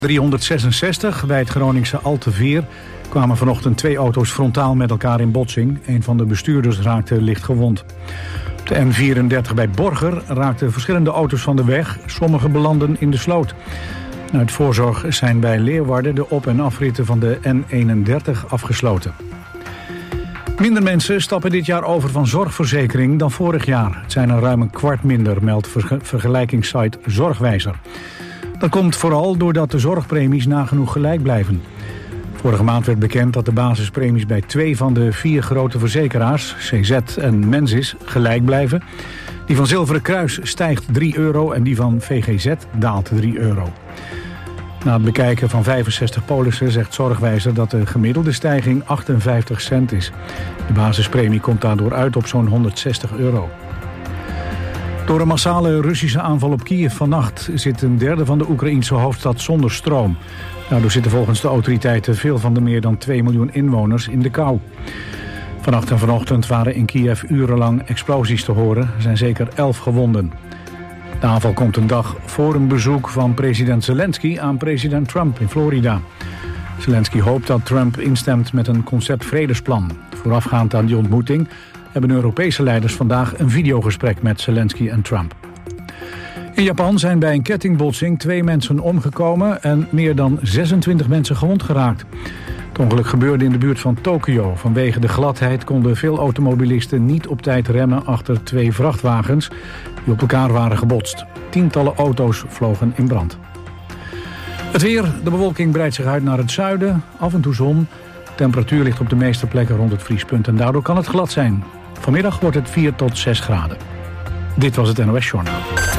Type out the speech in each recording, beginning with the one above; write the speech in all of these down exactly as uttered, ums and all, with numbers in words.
driehonderdzesenzestig bij het Groningse Alteveer kwamen vanochtend twee auto's frontaal met elkaar in botsing. Een van de bestuurders raakte licht gewond. Op de N vierendertig bij Borger raakten verschillende auto's van de weg. Sommige belanden in de sloot. Uit voorzorg zijn bij Leeuwarden de op- en afritten van de N eenendertig afgesloten. Minder mensen stappen dit jaar over van zorgverzekering dan vorig jaar. Het zijn er ruim een kwart minder, meldt verge- vergelijkingssite Zorgwijzer. Dat komt vooral doordat de zorgpremies nagenoeg gelijk blijven. Vorige maand werd bekend dat de basispremies bij twee van de vier grote verzekeraars, C Z en Mensis, gelijk blijven. Die van Zilveren Kruis stijgt drie euro en die van V G Z daalt drie euro. Na het bekijken van vijfenzestig polissen zegt Zorgwijzer dat de gemiddelde stijging achtenvijftig cent is. De basispremie komt daardoor uit op zo'n honderdzestig euro. Door een massale Russische aanval op Kiev vannacht zit een derde van de Oekraïense hoofdstad zonder stroom. Daardoor zitten volgens de autoriteiten veel van de meer dan twee miljoen inwoners in de kou. Vannacht en vanochtend waren in Kiev urenlang explosies te horen. Er zijn zeker elf gewonden. De aanval komt een dag voor een bezoek van president Zelensky aan president Trump in Florida. Zelensky hoopt dat Trump instemt met een concept vredesplan. Voorafgaand aan die ontmoeting hebben Europese leiders vandaag een videogesprek met Zelensky en Trump. In Japan zijn bij een kettingbotsing twee mensen omgekomen en meer dan zesentwintig mensen gewond geraakt. Het ongeluk gebeurde in de buurt van Tokio. Vanwege de gladheid konden veel automobilisten niet op tijd remmen achter twee vrachtwagens die op elkaar waren gebotst. Tientallen auto's vlogen in brand. Het weer, de bewolking breidt zich uit naar het zuiden, af en toe zon. De temperatuur ligt op de meeste plekken rond het vriespunt en daardoor kan het glad zijn. Vanmiddag wordt het vier tot zes graden. Dit was het N O S Journaal.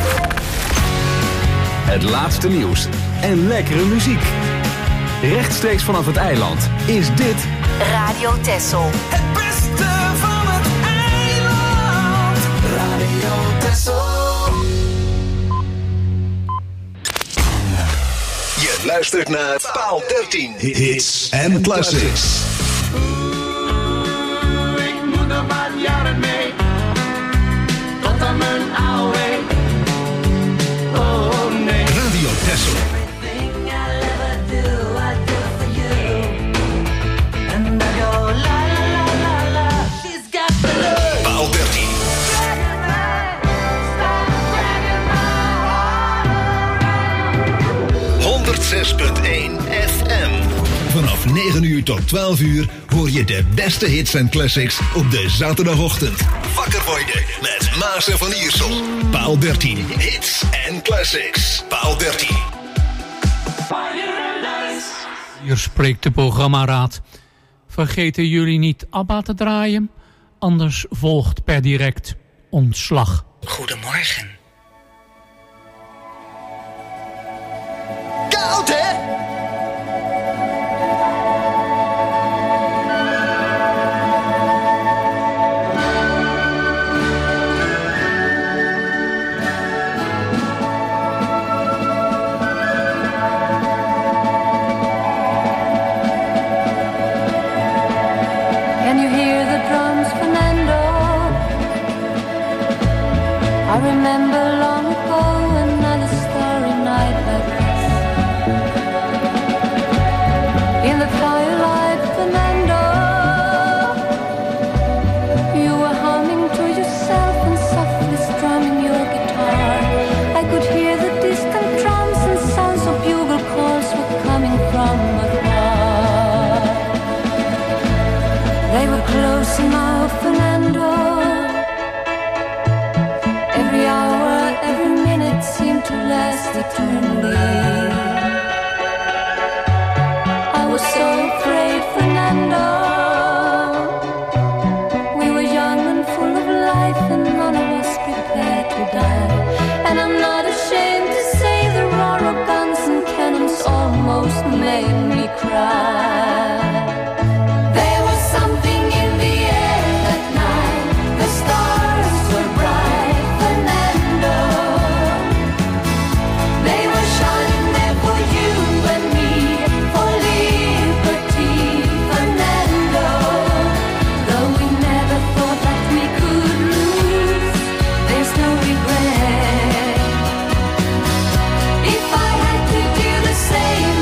Het laatste nieuws en lekkere muziek. Rechtstreeks vanaf het eiland is dit Radio Texel. Het beste van het eiland. Radio Texel. Je luistert naar Paal dertien. Hits en classics. Oeh, ik moet nog wat jaren mee. Tot aan mijn oude. Oh nee. Radio Texel. Paal dertien. honderdzes punt één F M. Vanaf negen uur tot twaalf uur hoor je de beste hits en classics op de zaterdagochtend. Wakker worden met Maas en Van Iersel. Paal dertien. Hits en classics. Paal dertien. Hier spreekt de programmaraad. Vergeten jullie niet ABBA te draaien? Anders volgt per direct ontslag. Goedemorgen. Koud, hè? Can you hear the drums, Fernando? I remember long ago another starry night like this. In the firelight, Fernando, you were humming to yourself and softly strumming your guitar. I could hear the distant drums and sounds of bugle calls were coming from afar. They were close enough, Fernando. Every hour, every minute seemed to last eternally. I was so afraid, Fernando. We were young and full of life and none of us prepared to die. And I'm not ashamed to say the roar of guns and cannons almost made me cry. There was something in the air that night. The stars were bright, Fernando. They were shining there for you and me, for liberty, Fernando. Though we never thought that we could lose, there's no regret. If I had to do the same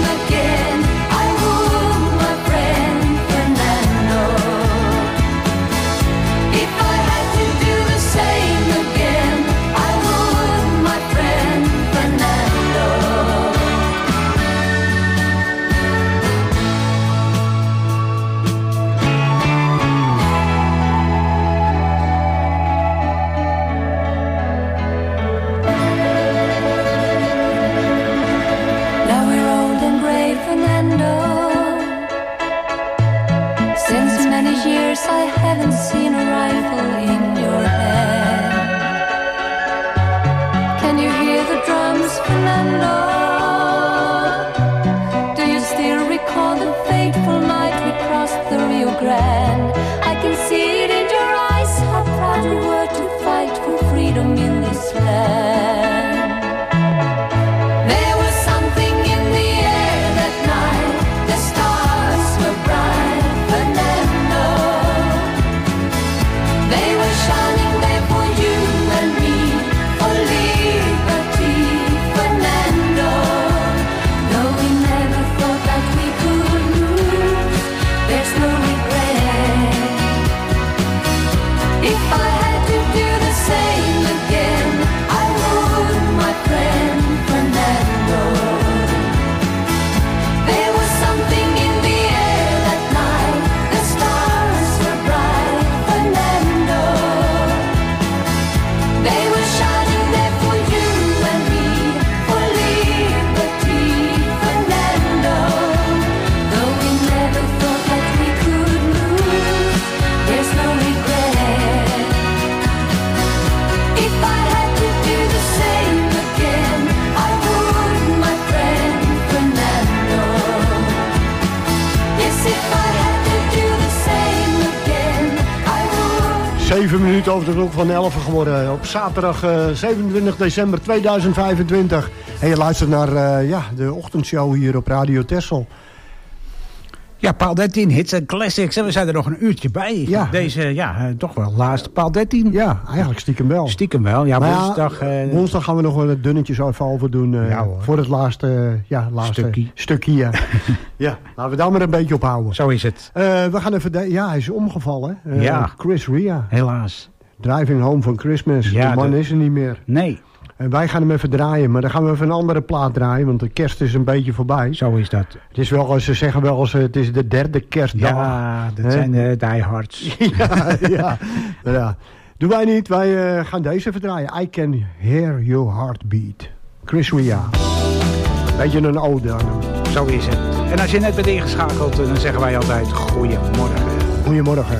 zeven minuten over de klok van elf geworden. Op zaterdag uh, zevenentwintig december tweeduizend vijfentwintig. En je luistert naar uh, ja, de ochtendshow hier op Radio Texel. Ja, Paal dertien, hits en classics. En we zijn er nog een uurtje bij. Ja. Deze, ja, uh, toch wel laatste Paal dertien. Ja, eigenlijk stiekem wel. Stiekem wel, ja, maar woensdag... Ja, uh, woensdag gaan we nog wel dunnetjes even over doen. Uh, ja, voor het laatste, uh, ja, laatste stukje. stukje ja. Ja, laten we daar maar een beetje op houden. Zo is het. Uh, we gaan even... De, ja, hij is omgevallen. Uh, ja. Chris Rea. Helaas. Driving Home for Christmas. Ja, de man de... is er niet meer. Nee. En wij gaan hem even draaien, maar dan gaan we even een andere plaat draaien, want de kerst is een beetje voorbij. Zo is dat. Het is wel, ze zeggen wel eens, het is de derde kerstdag. Ja, dat He? zijn de diehards. ja, ja. ja. Doen wij niet, wij uh, gaan deze even draaien. I Can Hear Your Heartbeat. Chris Rea. Beetje een ode aan hem. Zo is het. En als je net bent ingeschakeld, dan zeggen wij altijd goeiemorgen. Goeiemorgen.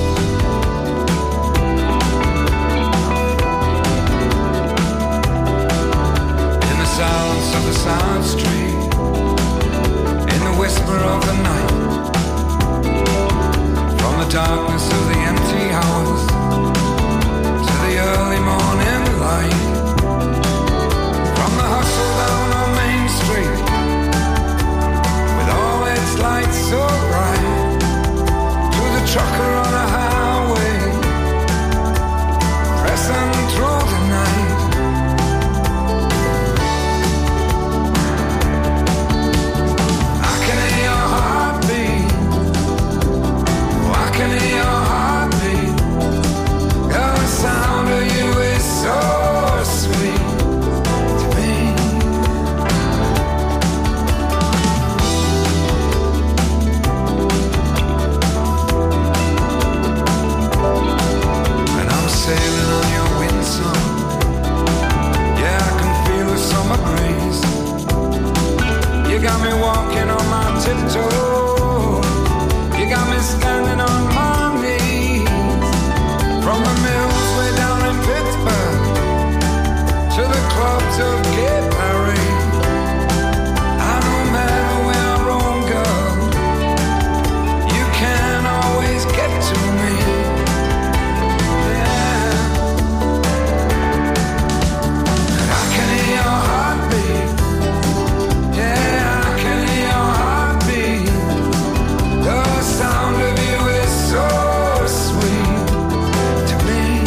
Silence of the silent street, in the whisper of the night, from the darkness of the empty house to the early morning light, from the hustle down on Main Street with all its lights so bright, to the trucker on a highway pressing through the night. You got me walking on my tiptoe. You got me standing on my knees. From the mills way down in Pittsburgh to the clubs of Gay Paris. I no matter where I roam, girl, you can always get to me. Yeah. I can hear your heartbeat. Yeah, I can hear your heartbeat. The sound of you is so sweet to me.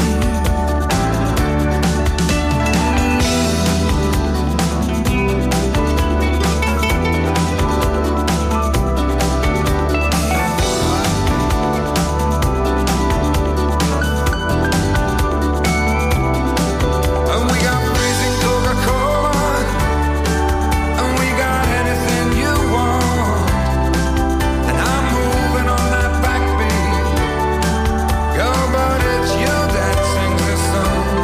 And we got freezing Coca-Cola, and we got anything you want, and I'm moving on that backbeat, girl, but it's you that sings the song.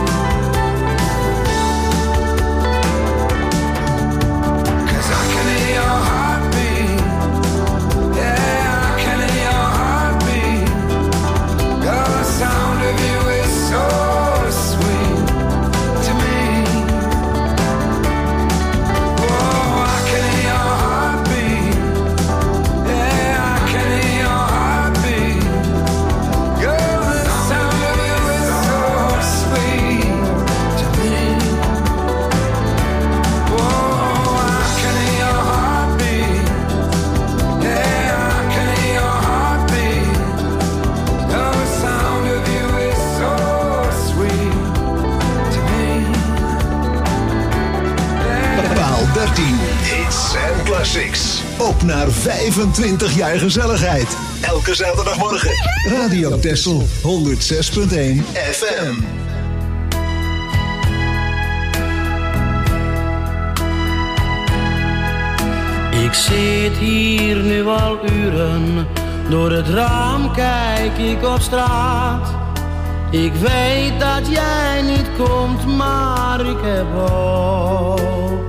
'Cause I can hear your heartbeat. Yeah, I can hear your heartbeat. Girl, the sound of you is so sweet to me. Oh, I can hear your heartbeat. Yeah, I can hear your heartbeat. Girl, the sound of you is so sweet to me. Oh, I can hear your heartbeat. Yeah, I can hear your heartbeat. Girl, the sound of you is so sweet to me. Paal dertien, hits en classics. Op naar vijfentwintig jaar gezelligheid. Elke zaterdagmorgen. Radio Texel honderd zes punt één F M. Ik zit hier nu al uren, door het raam kijk ik op straat. Ik weet dat jij niet komt, maar ik heb hoop.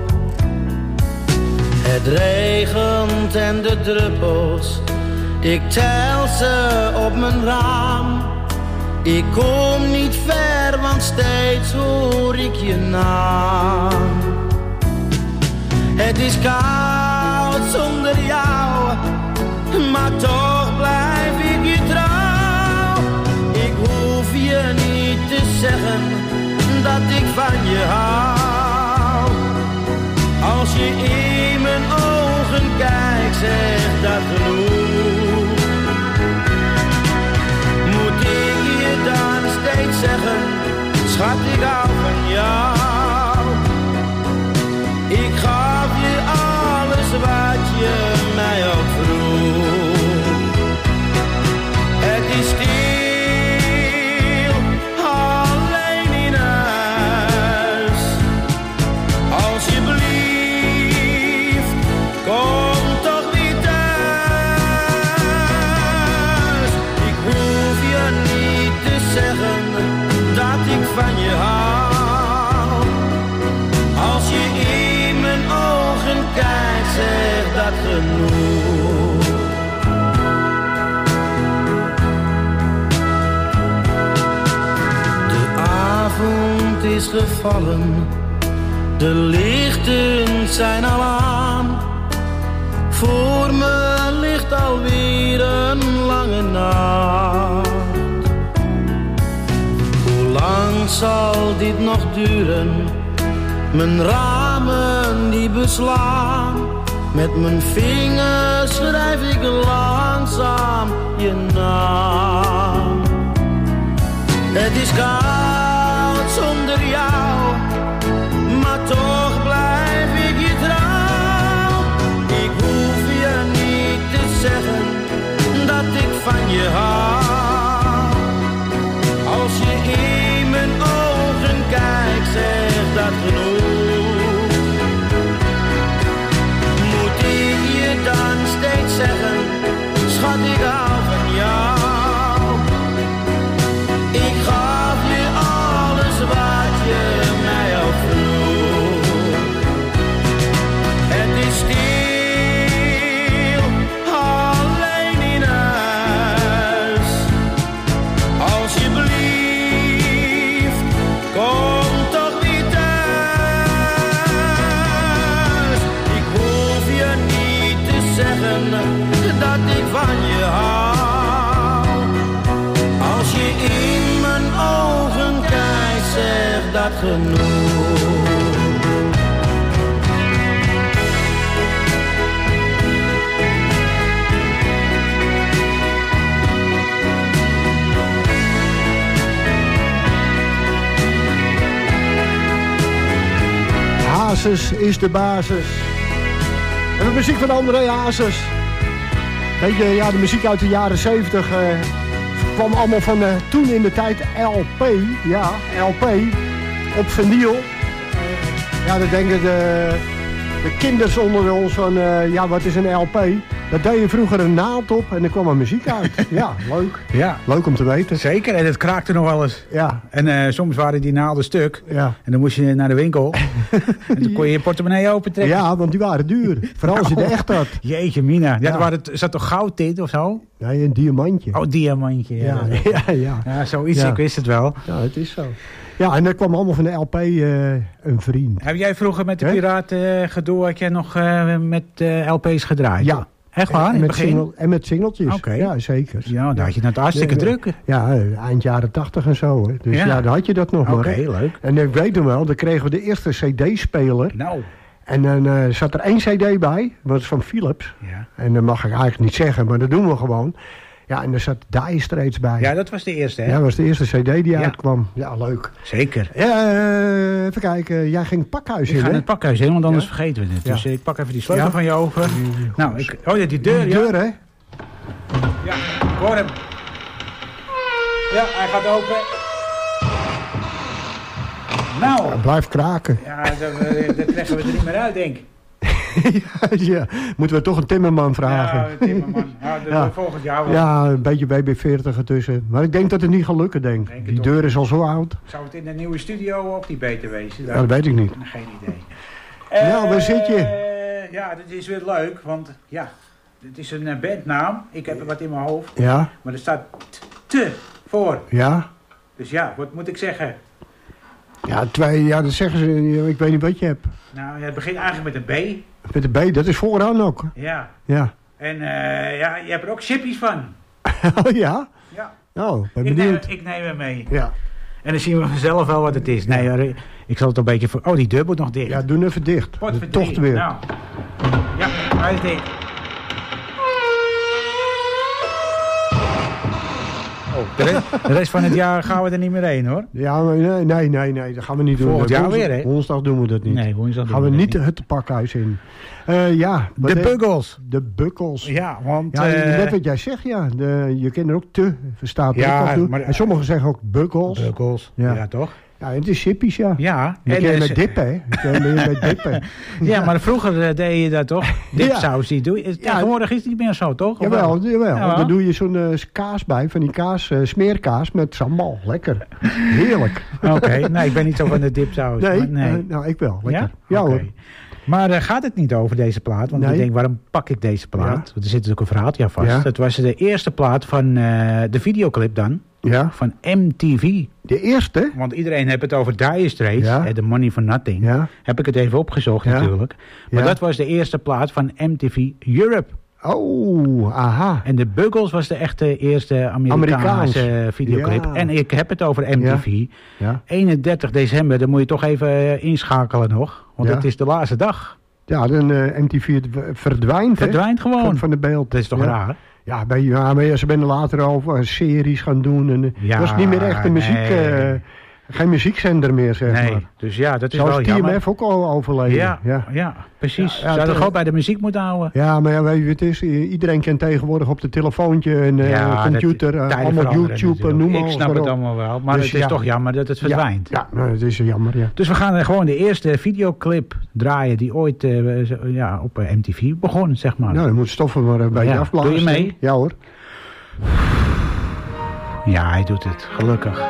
Het regent en de druppels, ik tel ze op mijn raam. Ik kom niet ver, want steeds hoor ik je naam. Het is koud zonder jou, maar toch blijf ik je trouw. Ik hoef je genoeg. De avond is gevallen, de lichten zijn al aan. Voor me ligt alweer een lange nacht. Hoe lang zal dit nog duren? Mijn ramen die beslaan. Met mijn vingers schrijf ik langzaam je naam. Het is koud zonder jou, maar toch blijf ik je trouw. Ik hoef je niet te zeggen dat ik van je hou. Als je in mijn ogen kijkt, zegt dat genoeg. Moet ik je dan steeds zeggen, schat, ik hou van jou. Ik gaf je alles wat je mij ook vroeg. Het is stil, alleen in huis. Alsjeblieft, kom toch weer thuis. Ik hoef je niet te zeggen dat ik van je hou. Als je in mijn ogen kijkt, zegt dat genoeg. Hazes is de basis. En de muziek van André Hazes. Weet je, ja, de muziek uit de jaren zeventig uh, kwam allemaal van uh, toen in de tijd L P. Ja, L P. Op vinyl. Uh, ja, dan denken de, de kinders onder ons van, uh, ja, wat is een L P? Dat deed je vroeger een naald op en er kwam er muziek uit. Ja, leuk. Ja. Leuk om te weten. Zeker, en het kraakte nog wel eens. Ja. En uh, soms waren die naalden stuk. Ja. En dan moest je naar de winkel. En dan kon je je portemonnee opentrekken. Ja, want die waren duur. Vooral als je de echt had. Jeetje mina. Ja, Ja. er waren, zat toch goud in of zo? Nee, een diamantje. Oh, diamantje. Ja, Ja, ja, ja, ja. ja zoiets, Ja. ik wist het wel. Ja, het is zo. Ja, en er kwam allemaal van de L P uh, een vriend. Heb jij vroeger met de Hè? Piraten uh, gedoe, had jij nog uh, met uh, L P's gedraaid? Ja. Echt waar, in En het met, begin? single, en met singeltjes. Oké. Ja, zeker. Ja, daar had je het hartstikke Ja, druk. Ja, eind jaren tachtig en zo. Hè. Dus Ja. ja. dan had je dat nog Oké, maar. leuk. En ik weet hem wel, dan kregen we de eerste cd-speler. Nou. En dan uh, zat er één cd bij, dat was van Philips. Ja. En dat mag ik eigenlijk niet zeggen, maar dat doen we gewoon. Ja, en er zat Dire Straits bij. Ja, dat was de eerste, hè? Ja, dat was de eerste cd die Ja. uitkwam. Ja, leuk. Zeker. Ja, uh, even kijken, jij ging het pakhuis Ik in, ga hè? in het pakhuis in, want anders Ja. vergeten we het. Ja. Dus ik pak even die sleutel Ja. van je over. Nou, ik, oh ja, die deur, Die ja. deur, hè? Ja, ik hoor hem. Ja, hij gaat open. Nou. Ja, blijf kraken. Ja, daar, daar krijgen we er niet meer uit, denk ik. ja, ja, moeten we toch een timmerman vragen. Ja, Timmerman. Ja, dat Ja. volgend jaar wel. Ja, een beetje B B veertig ertussen. Maar ik denk dat het niet gaat lukken, denk ik. Denk het Die toch. deur is al zo oud. Zou het in de nieuwe studio ook niet beter wezen? Ja, dat weet ik niet. Geen idee. Nou, waar zit je? Eh, Ja, dat is weer leuk, want ja, het is een uh, bandnaam. Ik heb er wat in mijn hoofd. Ja, Maar er staat t- te voor. ja. Dus ja, wat moet ik zeggen? Ja, twee, ja, dat zeggen ze. Ik weet niet wat je hebt. Nou, ja, het begint eigenlijk met een B. Met de B, dat is vooraan ook. Ja. Ja. En uh, ja, je hebt er ook chippies van. Oh ja? Ja. Oh, ben Ik neem, benieuwd. ik neem hem mee. Ja. En dan zien we vanzelf wel wat het is. Nee, hoor, ik zal het een beetje... Voor... Oh, die deur moet nog dicht. Ja, doe hem even dicht. Potverdrie. Toch weer. Nou. Ja, hij is dicht. Oh, de, rest, de rest van het jaar gaan we er niet meer heen, hoor. Ja, maar nee, nee, nee, nee, dat gaan we niet doen. Volgend jaar Woensdag- weer, hè? Woensdag doen we dat niet. Nee, woensdag doen gaan we we niet dat het pakhuis in. Uh, ja. De wat- buggles. De bukkels. Ja, want... Ja, uh, net wat jij zegt, ja. De, je kent er ook te, verstaat Ja, ook al toe. maar- En sommigen zeggen ook bukkels. Buggles. Ja. Ja. toch? Ja, het is chippies, ja. Ja. Je en kan je dus- met dippen, hè. Je kan je met dippen. Ja, maar vroeger uh, deed je dat toch? Dipsaus, die doe je. Tegenwoordig is het niet meer zo, toch? Of wel? Jawel, jawel. Jawel. Dan doe je zo'n uh, kaas bij, van die kaas, uh, smeerkaas met sambal. Lekker. Heerlijk. Oké, okay. Nee, ik ben niet zo van de dipsaus. Nee, maar nee. uh, nou, ik wel. Lekker. Ja? Ja Oké. hoor. Maar daar uh, gaat het niet over, deze plaat. Want nee. ik denk, waarom pak ik deze plaat? Ja. Want er zit natuurlijk een verhaaltje aan vast. Ja. Het was de eerste plaat van uh, de videoclip dan. Ja. Van M T V. De eerste? Want iedereen heeft het over Dire Straits. Ja. The Money for Nothing. Ja. Heb ik het even opgezocht ja. natuurlijk. Maar ja. dat was de eerste plaat van M T V Europe. Oh, aha. En de Buggles was de echte eerste Amerikaanse Amerikaans. videoclip. Ja. En ik heb het over M T V. Ja. Ja. eenendertig december, dan moet je toch even uh, inschakelen nog. Want ja. het is de laatste dag. Ja, dan uh, M T V verdwijnt. Verdwijnt hè? gewoon. Van, van de beeld. Dat is toch ja. raar? Ja, bij, ja, maar ze zijn later over series gaan doen. En, ja, dat is niet meer echt een muziek... Nee. Uh, Geen muziekzender meer, zeg nee, maar. Dus ja, dat is Zoals wel jammer. jammer. T M F ook al overleden. Ja, ja. ja precies. Ja, ja, Zou er gewoon bij de muziek moeten houden. Ja, maar ja, weet je, het is, iedereen kent tegenwoordig op de telefoontje en ja, computer, uh, allemaal YouTube, noem maar. Ik snap het allemaal wel, maar dus het is ja. toch jammer dat het verdwijnt. Ja, ja nou, het is jammer, ja. Dus we gaan gewoon de eerste videoclip draaien die ooit uh, ja, op uh, M T V begon, zeg maar. Nou, dan moet stoffen maar een beetje ja. afblazen. Doe je mee? Ja hoor. Ja, hij doet het, gelukkig.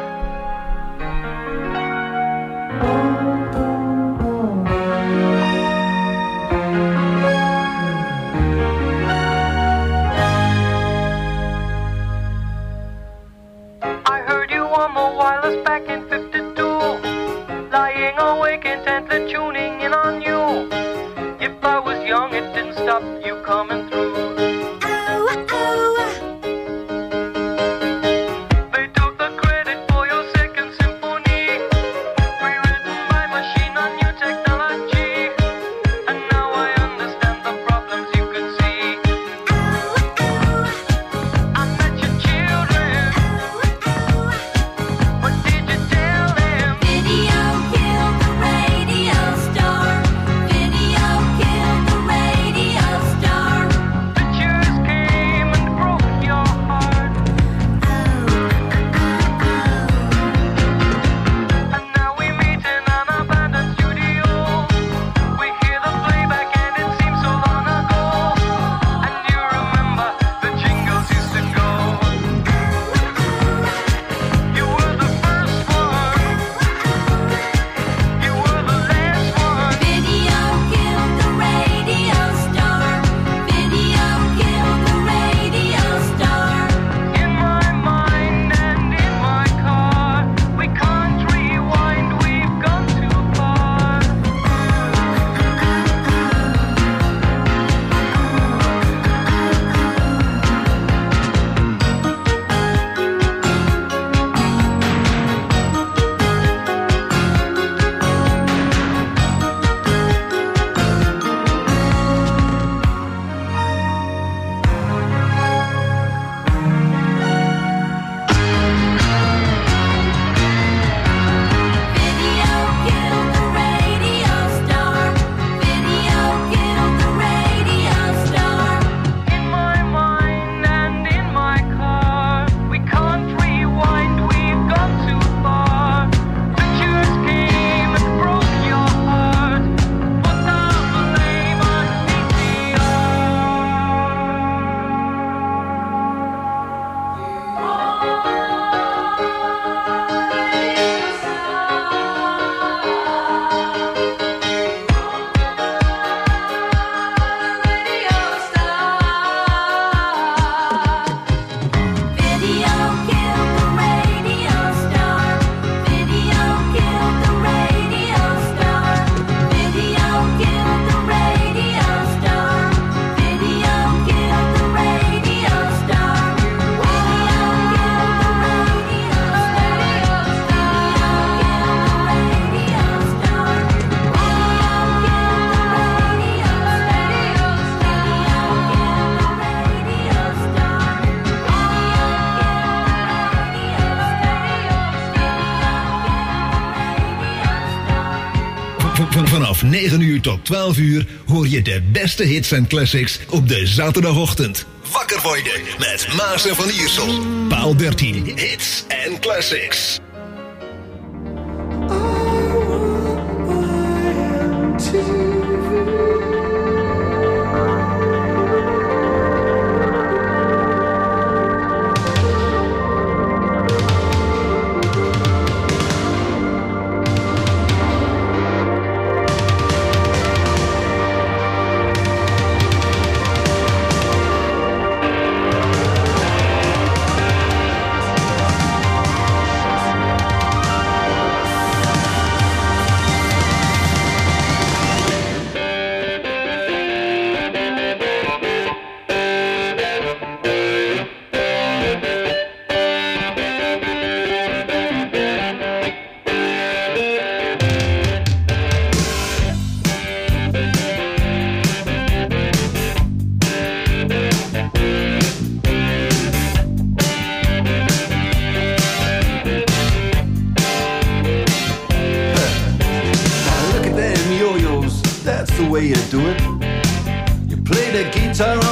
Vanaf negen uur tot twaalf uur hoor je de beste hits en classics op de zaterdagochtend. Wakker worden met Maas en Van Iersel. Paal dertien, hits en classics.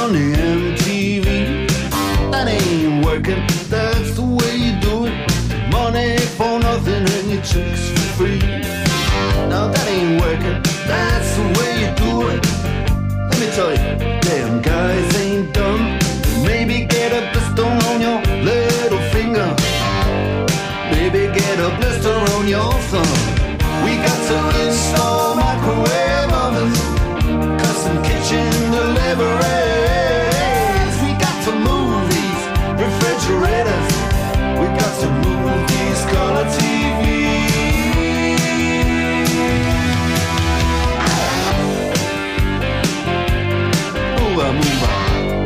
on the M T V. That ain't working, that's the way you do it. Money for nothing and your chicks for free. Now that ain't working, that's the way you do it. Let me tell you, damn guys ain't dumb. Maybe get a blister on your little finger. Maybe get a blister on your thumb. We got to install microwave ovens, custom kitchen deliveries. We got to move these refrigerators. We got to move these color T Vs. Move on, move on.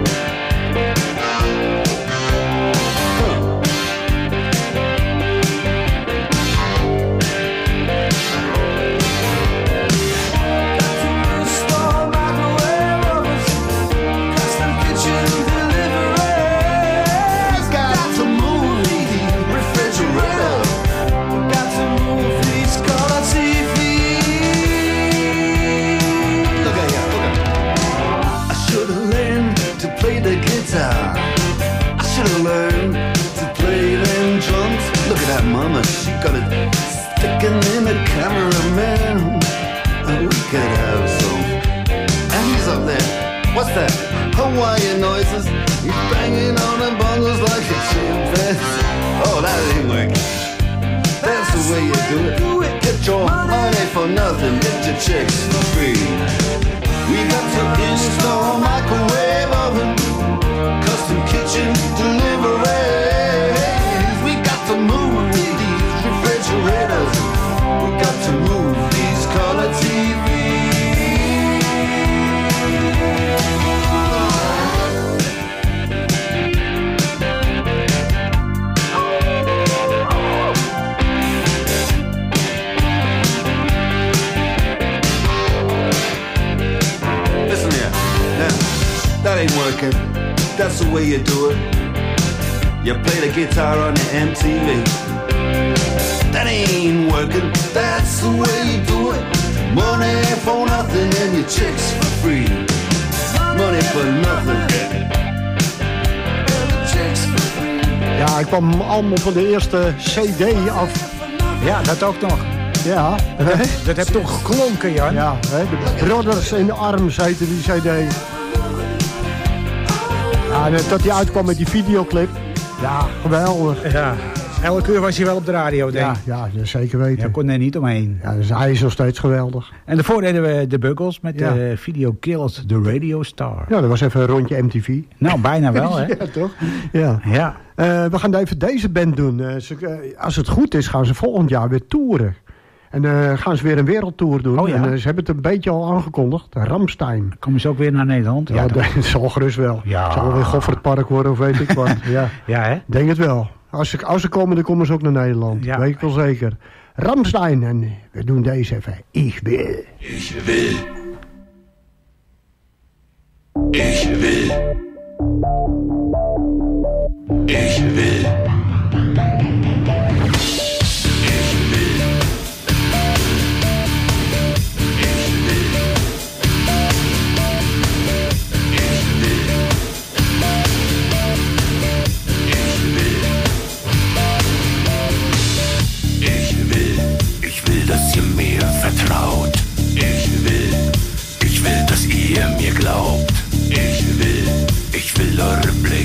I should've learned to play them drums. Look at that mama, she got it sticking in the cameraman. And we could have some. And he's up there, what's that? Hawaiian noises. He's banging on the bongos like a chimpanzee. Oh, that ain't working. That's the way you do it. Get your money for nothing, get your chicks for free. We got to install microwave oven, custom kitchen deliveries. We got to move these refrigerators. We got to move these color T Vs. Listen here, now, that ain't working. That's the way you do it. You play the guitar on the M T V. That ain't working. That's the way you do it. Money for nothing and your chicks for free. Money for nothing. Ja, ik kwam allemaal van de eerste C D af. Ja, dat ook nog. Ja. Dat, dat heeft toch geklonken, Jan? Ja, hè, de Brothers in Arms heette die C D. Ja, en tot die uitkwam met die videoclip. Ja, geweldig. Ja, elke uur was hij wel op de radio, denk ik. Ja, ja, zeker weten. Ja, kon er niet omheen. Ja, dus hij is nog steeds geweldig. En daarvoor deden we de Buggles met ja. de video Killed the Radio Star. Ja, dat was even een rondje M T V. Nou, bijna wel, hè? Ja, toch? Ja. ja. Uh, we gaan even deze band doen. Uh, ze, uh, als het goed is, gaan ze volgend jaar weer toeren. En uh, gaan ze weer een wereldtour doen. Oh, ja. En uh, ze hebben het een beetje al aangekondigd. Rammstein. Komen ze ook weer naar Nederland? Ja, ja dat zal gerust wel. Ja. Het zal wel weer Goffertpark worden of weet ik wat. Ja, ja hè? Denk het wel. Als ze, als ze komen, dan komen ze ook naar Nederland. Ja. Weet ik wel zeker. Rammstein. En we doen deze even. Ik wil. Ik wil. Ik wil. Ik wil. Dass ihr mir vertraut. Ich will, ich will, dass ihr mir glaubt. Ich will, ich will eure Blicke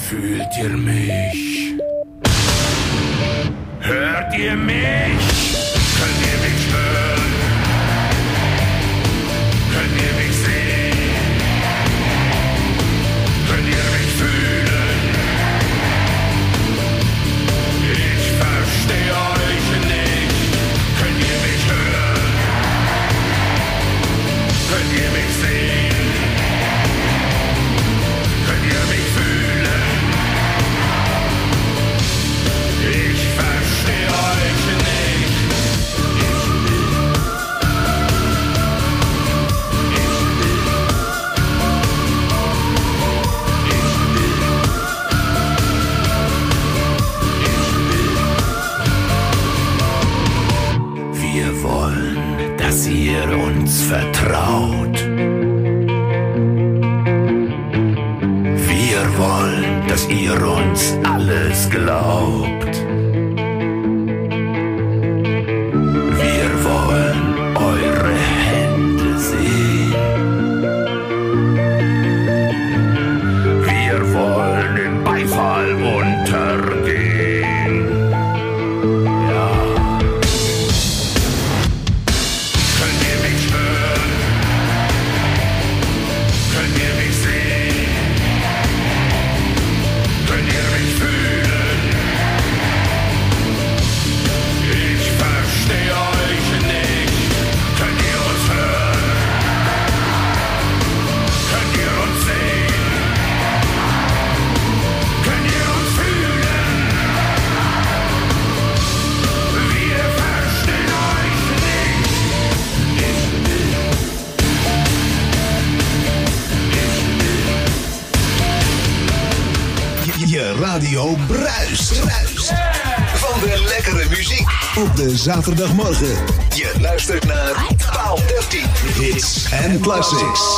Fühlt ihr mich? Hört ihr mich? Könnt ihr mich spüren? Könnt ihr mich sehen? Könnt ihr mich fühlen? Ich verstehe euch nicht. Könnt ihr mich hören? Könnt ihr mich sehen? Könnt ihr mich fühlen? Ich verstehe euch nicht. Wir wollen, dass ihr uns vertraut. Wir wollen, dass ihr uns alles glaubt. Wir wollen eure Hände sehen. Wir wollen in Beifall untergehen. Ja. Könnt ihr mich spüren? Könnt ihr mich sehen? Könnt ihr mich fühlen? Ich verstehe euch nicht. Könnt ihr uns hören? Könnt ihr uns sehen? Könnt ihr uns fühlen? Wir verstehen euch nicht. Ich will. Je radio bruist. Van de lekkere muziek op de zaterdagmorgen. Je luistert naar Paal dertien. Hits en classics.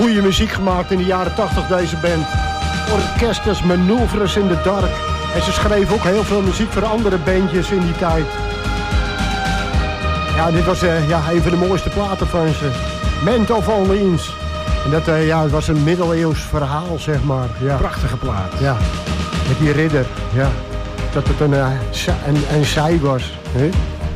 goede muziek gemaakt in de jaren tachtig, deze band. Orchesters, Manoeuvres in the Dark. En ze schreven ook heel veel muziek voor andere bandjes in die tijd. Ja, dit was uh, ja, een van de mooiste platen van ze. Ment of Orleans. En dat uh, ja, het was een middeleeuws verhaal, zeg maar. Ja. Prachtige plaat. Ja, met die ridder. Ja. Dat het een, uh, een, een zij was. Hè?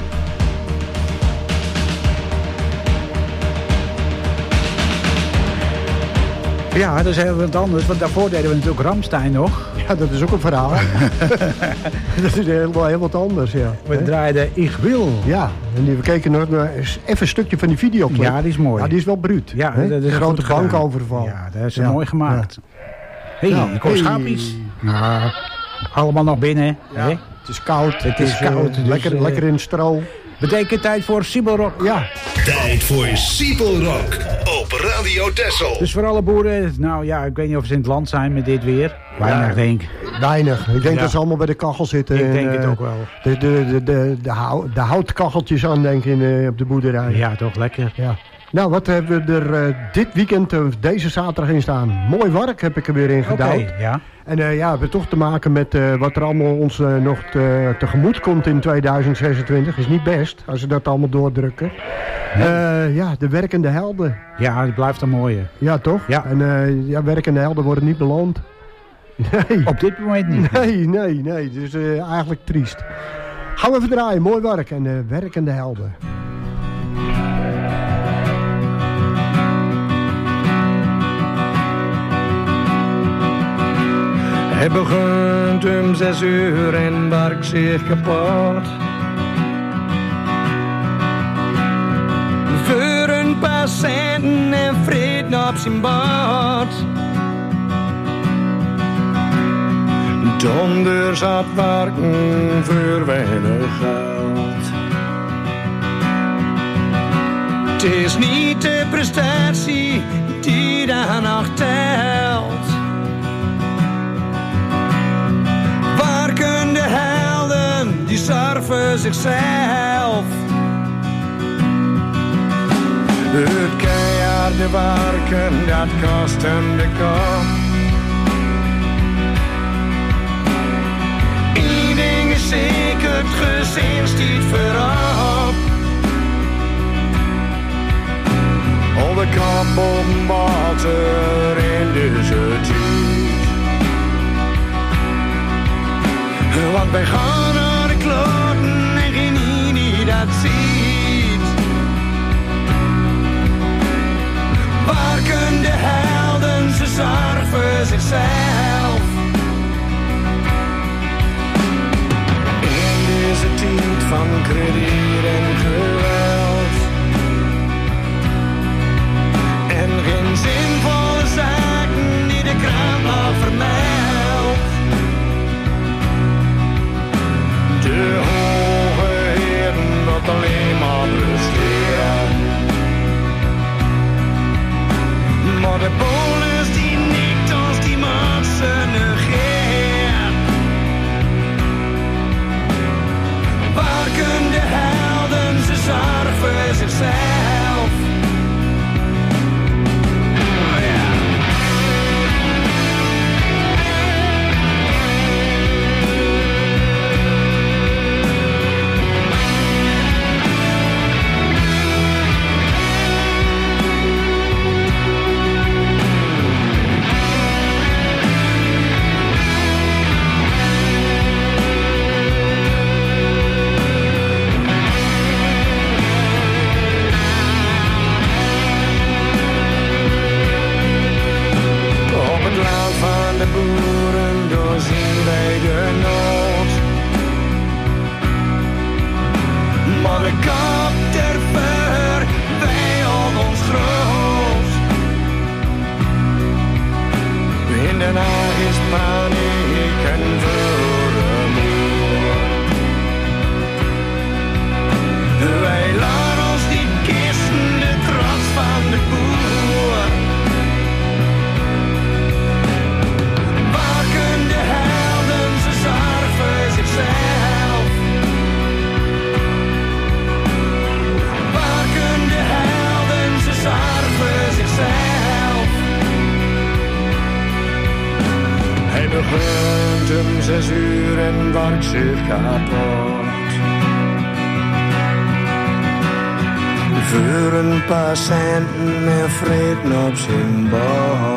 Ja, dat is heel wat anders, want daarvoor deden we natuurlijk Rammstein nog. Ja, dat is ook een verhaal. Dat is heel, heel wat anders, ja. We draaiden Ik Wil. Ja, en die, we keken nog even een stukje van die videoclip. Ja, die is mooi. Ja, die is wel bruut. Ja, hè? dat is een grote bankoverval. Ja, dat is ja. mooi gemaakt. Hé, hey, ja. ik hoor hey. schaapjes. Nou, allemaal nog binnen. Ja. Hè? Het is koud. Het is uh, koud. Dus, lekker, uh, lekker in het stro. Betekent tijd voor Siebelrock. Ja. Tijd voor Siebelrock op Radio Texel. Dus voor alle boeren, nou ja, ik weet niet of ze in het land zijn met dit weer. Weinig, ja, denk ik. Weinig. Ik denk ja. dat ze allemaal bij de kachel zitten. Ik en, denk uh, het ook wel. De, de, de, de, de, hout, de houtkacheltjes aan, denk ik, in, uh, op de boerderij. Ja, toch lekker. Ja. Nou, wat hebben we er uh, dit weekend, uh, deze zaterdag in staan? Mooi werk heb ik er weer in gedouwd. Okay, ja. En uh, ja, we hebben toch te maken met uh, wat er allemaal ons uh, nog te, tegemoet komt in tweeduizend zesentwintig. Is niet best, als ze dat allemaal doordrukken. Nee. Uh, ja, de werkende helden. Ja, dat blijft een mooie. Ja, toch? Ja. En uh, ja, werkende helden worden niet beloond. Nee. Op dit moment niet. Nee, nee, nee. Dus uh, eigenlijk triest. Gaan we even draaien. Mooi werk en uh, werkende helden. Hij begint om zes uur en werkt zich kapot. Voor een paar centen en vrede op zijn bord. Donders had werken voor weinig geld. Het is niet de prestatie die daar nog telt. Werkende helden, die surfen zichzelf. Het keiharde werken, dat kost hem de kop. Eén ding is zeker, het gezin stiet voorop. Al de kop boven water in deze tijd. Want wij gaan naar de kloten en geen een die dat ziet. Werkende helden, ze zorgen voor zichzelf. In deze tijd van krediet en geweld. En geen zinvolle zaken die de krant nog vermeldt. De hoge heren dat alleen maar presteren. Maar de bonus die nikt als die mensen negeert. Werkende helden, ze zorgen voor zichzelf. zes uur en werkt zich kapot. Voor een paar centen en vreten op zijn bord.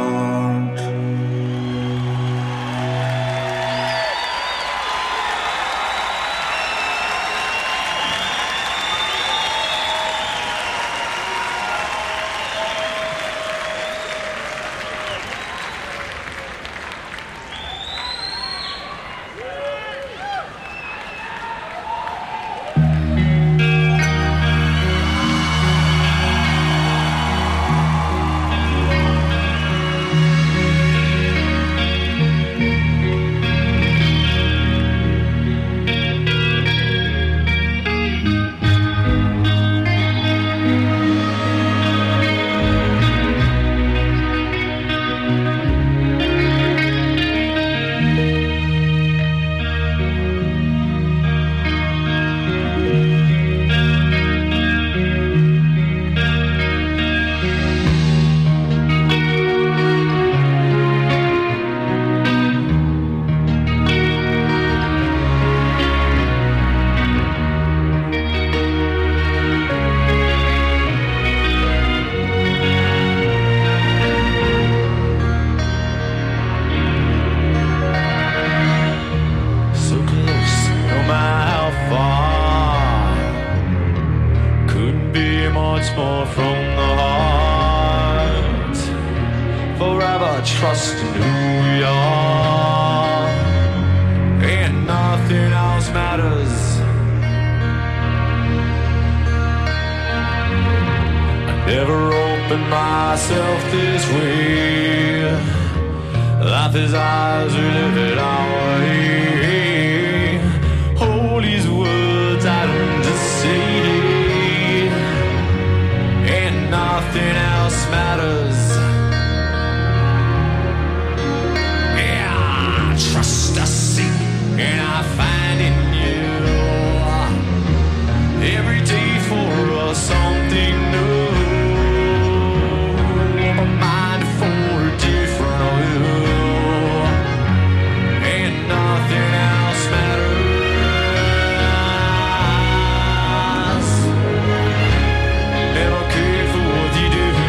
Never cared for what you do.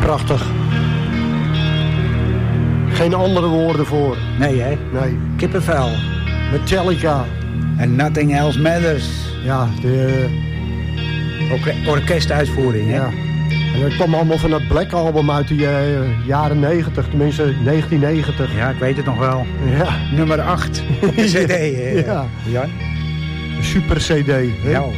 prachtig. Geen andere woorden voor. Nee, hè? Nee. Kippenvel. Metallica. And Nothing Else Matters. Ja, de... Or- orkestuitvoering, hè? Ja. En dat kwam allemaal van dat Black Album uit de uh, jaren negentig, tenminste negentien negentig. Ja, ik weet het nog wel. Ja. Nummer acht op de cd, hè? Ja. Jan? Super cd, hè? Ja.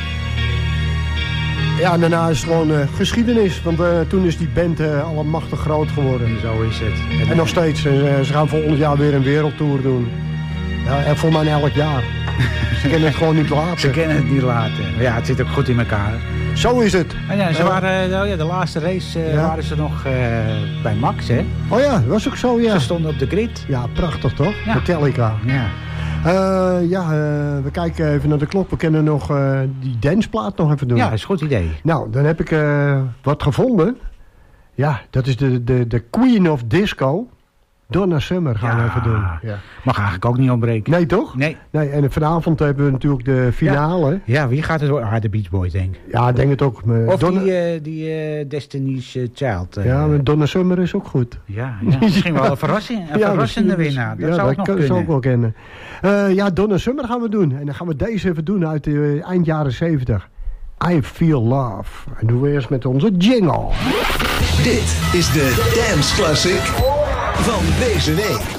Ja, en daarna is het gewoon uh, geschiedenis. Want uh, toen is die band uh, allemachtig groot geworden. Zo is het. En, en nog steeds. Uh, ze gaan volgend jaar weer een wereldtour doen. Ja, en voor mij elk jaar. Ze kunnen het gewoon niet laten. Ze kunnen het niet laten. Maar ja, het zit ook goed in elkaar. Zo is het. En ja, ze uh, waren, oh ja, de laatste race uh, ja. waren ze nog uh, bij Max, hè? Oh ja, dat was ook zo, ja. Ze stonden op de grid. Ja, prachtig toch? Ja. Metallica. Ja. Uh, ja, uh, we kijken even naar de klok. We kunnen nog uh, die danceplaat nog even doen. Ja, dat is een goed idee. Nou, dan heb ik uh, wat gevonden. Ja, dat is de, de, de Queen of Disco. Donna Summer gaan ja. we even doen. Ja. Mag eigenlijk ook niet ontbreken. Nee, toch? Nee. nee. En vanavond hebben we natuurlijk de finale. Ja, ja wie gaat het worden? Ah, de Beach Boys, denk ik. Ja, ik denk het ook. Of Donna... die, uh, die uh, Destiny's uh, Child. Uh, ja, maar Donna Summer is ook goed. Ja, ja. Misschien wel een, verrassing, een ja, verrassende winnaar. Dat ja, zou dat ik nog kan, kunnen. zou ik wel kennen. Uh, ja, Donna Summer gaan we doen. En dan gaan we deze even doen uit de uh, eind jaren zeventig. I Feel Love. En doen we eerst met onze jingle. Dit is de Dance Classic van deze week.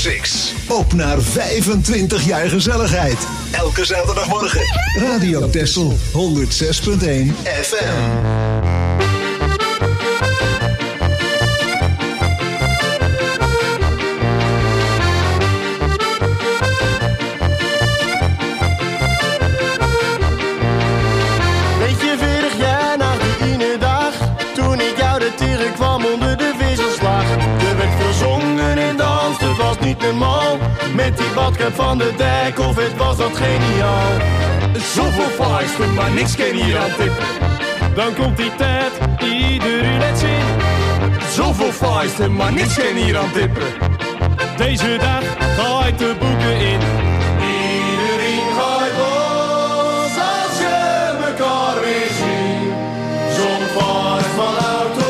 Classics. Op naar vijfentwintig jaar gezelligheid. Elke zaterdagmorgen. Radio Texel honderd zes punt één F M. Niet normaal, met die badkuip van de dek, of het was dat geniaal. Zoveel vuisten, maar niks kan hier aan tippen. Dan komt die tijd, iedereen het zin. Zoveel vuisten, maar niks kan hier aan tippen. Deze dag gaat de boeken in. Iedereen gaat los als je mekaar weer ziet. Zo'n vaart van auto.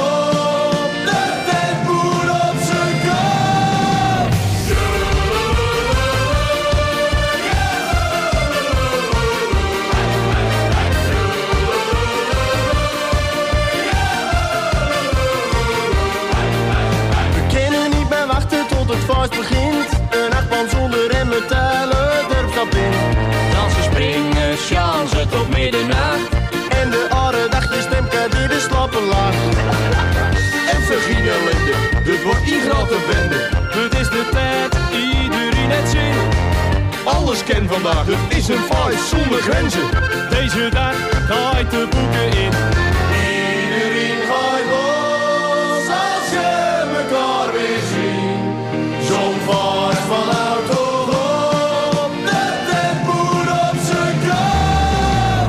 Begint een achtbaan zonder remmen tellen, durf stap in. Dansen, springen, chansen tot middernacht. En de arre dagje stemka die de slappe lacht. En vergien ellende, dit wordt die grote bende. Het is de tijd, iedereen het zin. Alles ken vandaag, het is een fight zonder grenzen. Deze dag gaat de boeken in. Iedereen gaat los als je mekaar weer ziet. Zo'n vaart van auto op, de tempoen op zijn kop.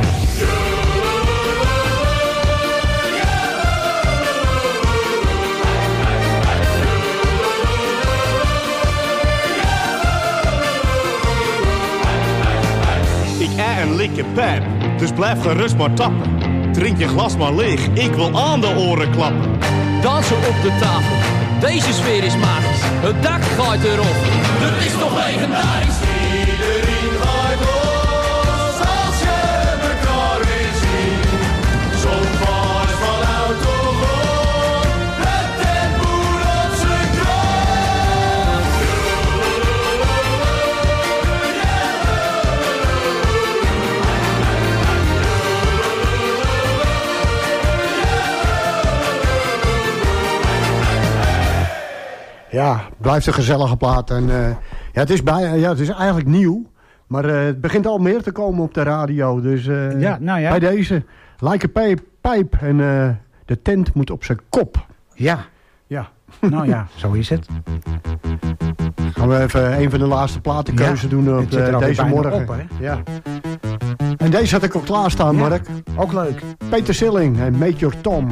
Ik ei een likke pijp, dus blijf gerust maar tappen. Drink je glas maar leeg, ik wil aan de oren klappen. Dansen op de tafel. Deze sfeer is magisch, het dak gaat erop. Het is toch legendarisch. Iedereen gaat los als je mekaar weer ziet. Zo'n vaart van auto op, het tempoen op zijn kop. Ja, blijft een gezellige plaat. En, uh, ja, het is bij, ja, het is eigenlijk nieuw. Maar uh, het begint al meer te komen op de radio. Dus uh, ja, nou ja. bij deze, like a pijp, pijp. En uh, de tent moet op zijn kop. Ja. Ja. Nou ja, zo is het. Gaan we even een van de laatste platenkeuzen ja, doen op uh, deze morgen. Op, hè? Ja. En deze had ik al klaarstaan, ja, Mark. Ook leuk. Peter Silling en Major Tom.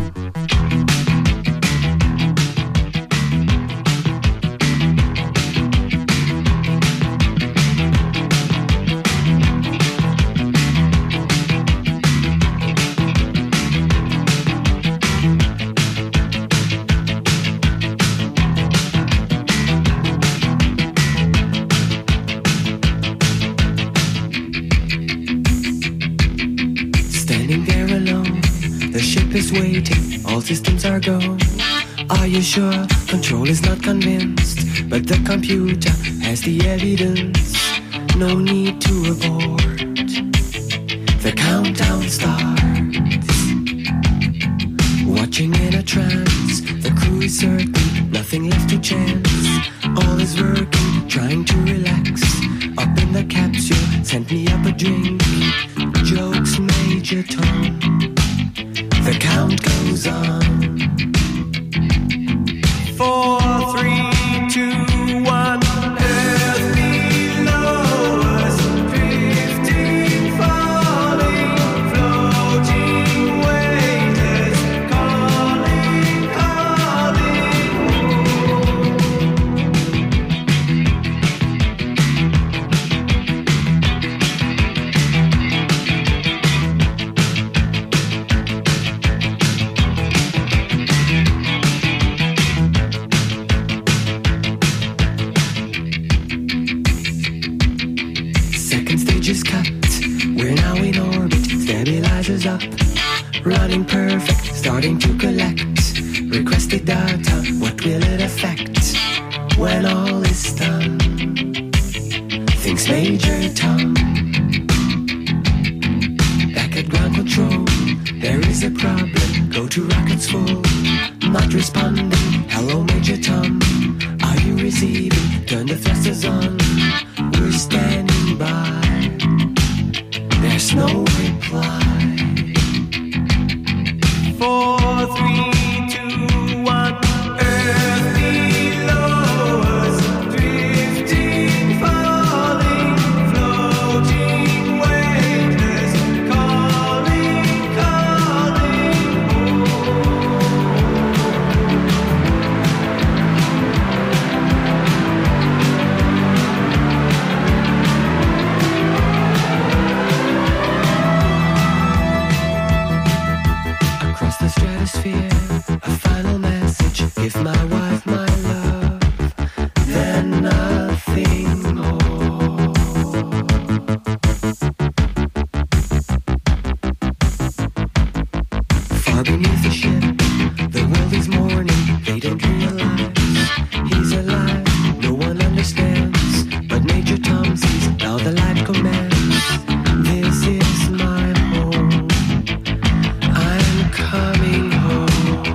Waiting, all systems are go. Are you sure? Control is not convinced, but the computer has the evidence. No need to abort. The countdown starts. Watching in a trance, the crew is certain, nothing left to chance. All is working, trying to relax. Up in the capsule, sent me up a drink. Jokes, Major Tom. The count goes on. Four, three, two, one. Earth below us, drifting, falling, floating, weightless, calling, calling home. Up, running perfect, starting to collect requested data. What will it affect? when all is done. Thinks Major Tom. Back at ground control, there is a problem. Go to rockets full, not responding. Hello Major Tom, are you receiving? Turn the thrusters on, we're standing by. There's no reply. Four, three, two, one. Earth below us, drifting, falling, floating, weightless, calling, calling home. Across the stratosphere, a final message. Give my wife my love, then nothing more. Far beneath the ship, the world is mourning. They don't realize he's alive. No one understands, but Major Tom sees how the light commands. This is my home. I'm coming home.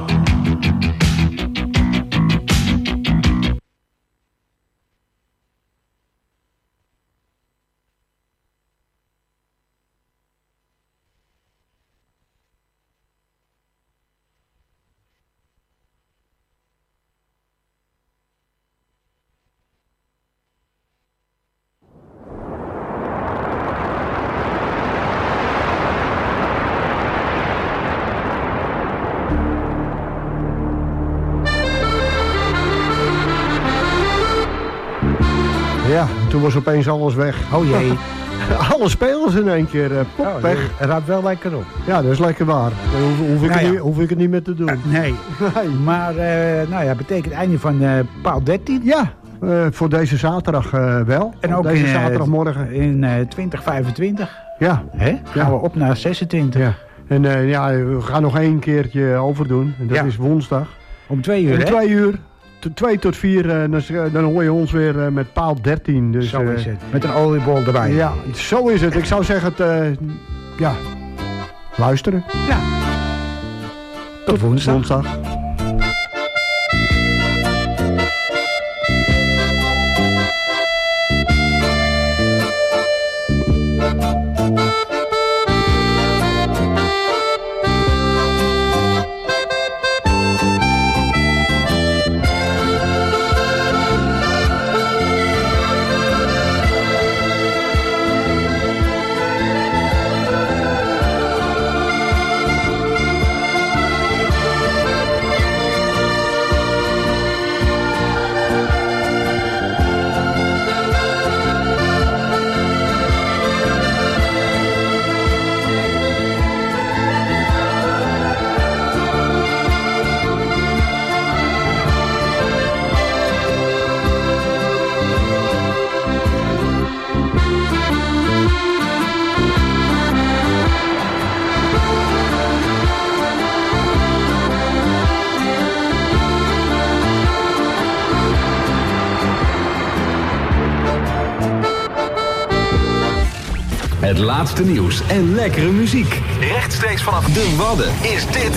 Ja, toen was opeens alles weg. Oh jee. Alle spelers in één keer, uh, pop, Oh, weg. Het raadt wel lekker op. Ja, dat is lekker waar. Dan hoef, hoef, ik, Nou het ja. niet, hoef ik het niet meer te doen. Uh, nee. Nee. Maar, uh, nou ja, betekent einde van uh, paal dertien. Ja, uh, voor deze zaterdag uh, wel. En ook deze in, zaterdagmorgen. in uh, twintig vijfentwintig. Ja. Hè? Gaan Ja. we op naar zesentwintig. Ja. En uh, ja, we gaan nog één keertje overdoen. En dat Ja. is woensdag. Om twee uur, Om hè? twee uur. T- twee tot vier, uh, dan, dan hoor je ons weer uh, met paal dertien. Dus, Zo uh, is het. Met een oliebol erbij. Ja, zo is het. Ik zou zeggen, het, uh, ja, luisteren. Ja. Tot woensdag. woensdag. Het laatste nieuws en lekkere muziek. Rechtstreeks vanaf de Wadden is dit.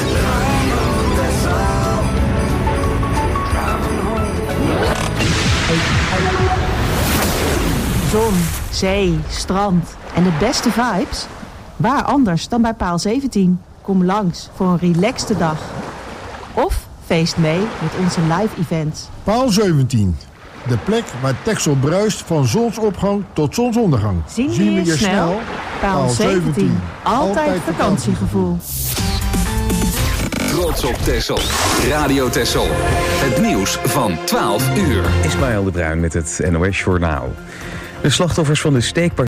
Zon, zee, strand en de beste vibes? Waar anders dan bij paal zeventien? Kom langs voor een relaxte dag. Of feest mee met onze live events. Paal zeventien. De plek waar Texel bruist van zonsopgang tot zonsondergang. Zien we je snel? Paal zeventien. Altijd vakantiegevoel. Trots op Texel. Radio Texel. Het nieuws van twaalf uur. Ismaël de Bruin met het N O S Journaal. De slachtoffers van de steekpartij